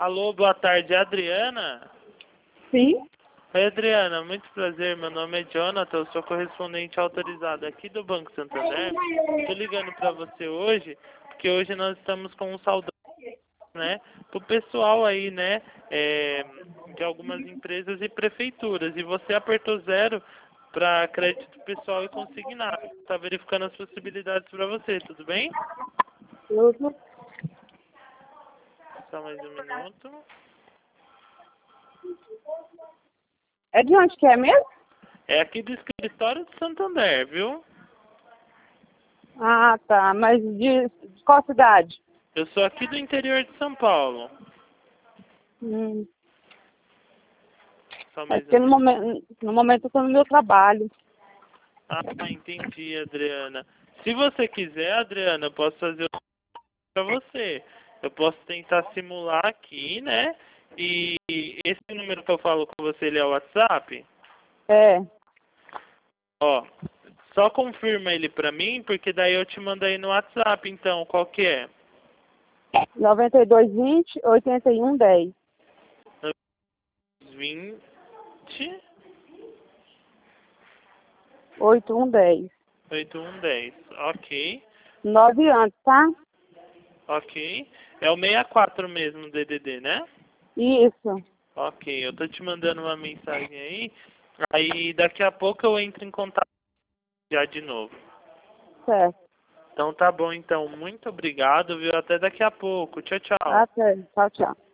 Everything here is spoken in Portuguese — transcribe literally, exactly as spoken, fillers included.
Alô, boa tarde, Adriana? Sim. Oi, Adriana, muito prazer, meu nome é Jonathan, eu sou correspondente autorizado aqui do Banco Santander. Estou ligando para você hoje, porque hoje nós estamos com um saudade, né, pro pessoal aí, né, é, de algumas empresas e prefeituras, e você apertou zero para crédito pessoal e consignado. Está verificando as possibilidades para você, tudo bem? Tudo. Só mais um minuto. É de onde que é mesmo? É aqui do escritório de Santander, viu? Ah, tá. Mas de, de qual cidade? Eu sou aqui do interior de São Paulo. Hum. Só É mais um porque no minuto. momento, no momento eu tô no meu trabalho. Ah, entendi, Adriana. Se você quiser, Adriana, eu posso fazer para você. Eu posso tentar simular aqui, né? E esse número que eu falo com você, ele é o WhatsApp? É. Ó, só confirma ele pra mim, porque daí eu te mando aí no WhatsApp, então, qual que é? noventa e dois, vinte, oitenta e um, dez. vinte, oitenta e um, dez. oitenta e um, dez. Ok, Nove anos, tá? ok. É o sessenta e quatro mesmo, D D D, né? Isso. Ok, eu tô te mandando uma mensagem aí. Aí daqui a pouco eu entro em contato já de novo. Certo. Então tá bom, então. Muito obrigado, viu? Até daqui a pouco. Tchau, tchau. Até. Tchau, tchau.